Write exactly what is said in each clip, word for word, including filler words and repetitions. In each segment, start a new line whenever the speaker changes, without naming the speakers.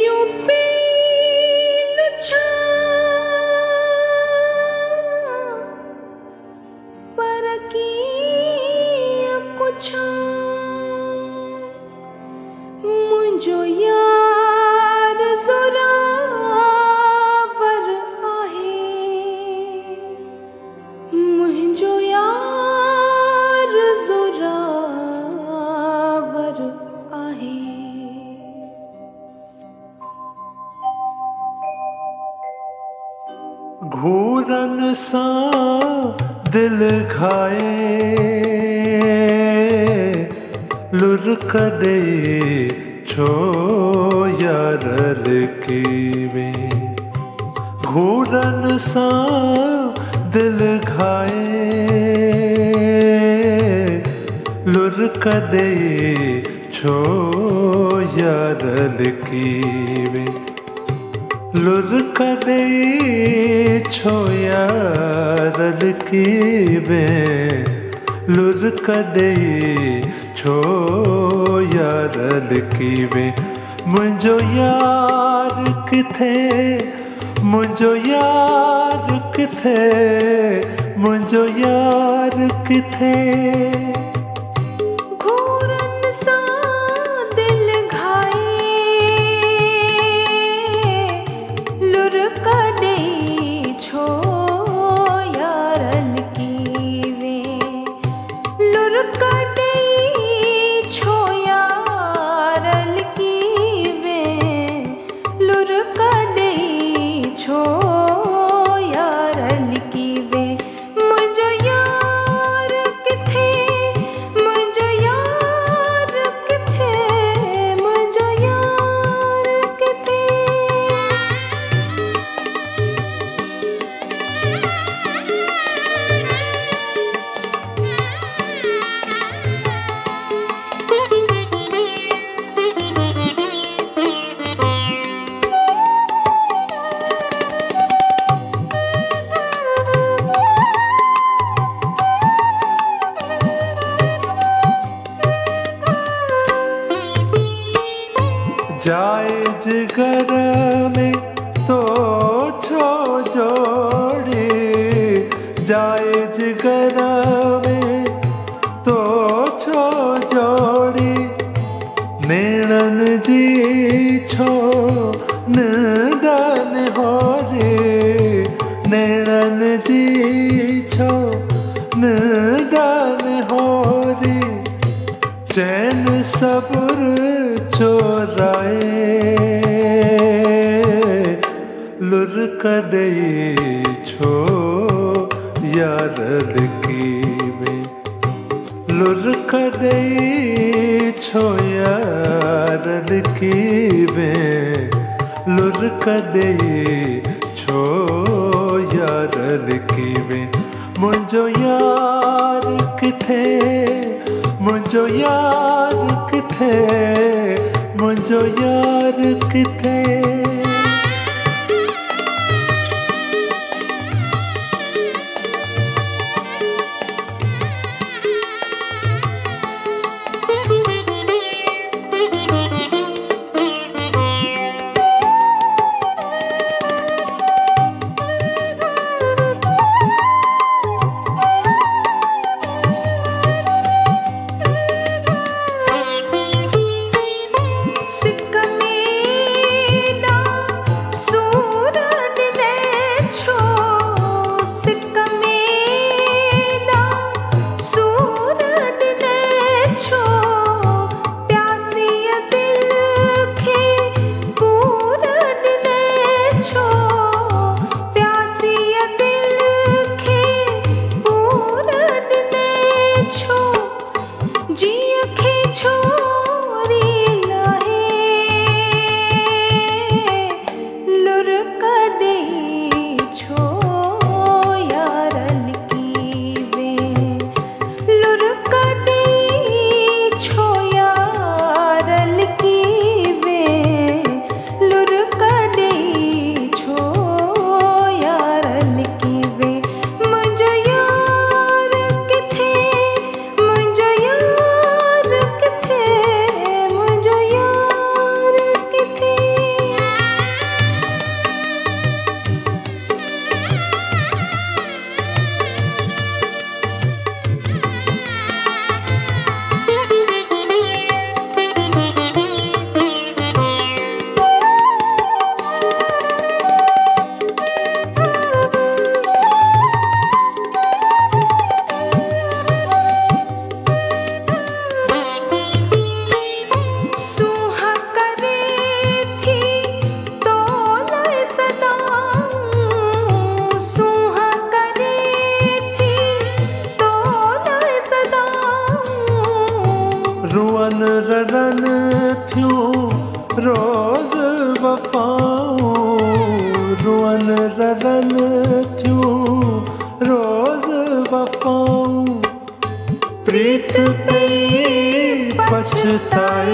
मुंहिंजो यार ज़ोरावर आहे, मुंहिंजो यार ज़ोरावर आहे।
घूरन सां दिल घाए लुरक दे छो यार लिकीवे। घूरन सां दिल घाए लुरक दे छो यार लिकीवे। लुरक दे छो यार लिकीवे, लुरक दे छो यार लिकीवे। मुंहिंजो यार किथे, मुंहिंजो यार किथे, मुंहिंजो यार किथे।
घूरन सां दिल घाए लुरक दे छो यार लिकीवे। लुरक दे छो यार लिकीवे, लुरक दे छो यार लिकीवे। मुंहिंजो यार किथे, मुंहिंजो यार किथे, मुंहिंजो यार किथे।
जाए जिगर में तो छो जोड़ी, जाए जिगर में तो छो जोड़ी। नेणन जी छो नंदन हो रे, नेणन जी छो नंदन हो रे। चैन सब्र चोराए लुरक दे छो यार लिकीवे। लुरक दे छो यार लिकीवे, लुरक दे छो यार लिकीवे। मुंहिंजो यार किथे, मुंहिंजो यार किथे, मुंहिंजो यार किथे।
सिक में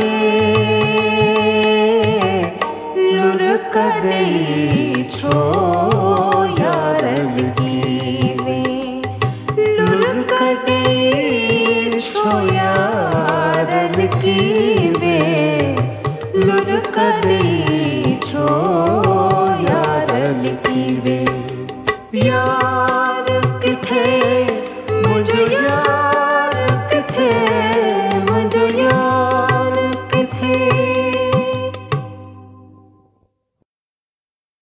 लुरक दई छो यारल की वे लुरक दई छो यारल की वे लुरक दई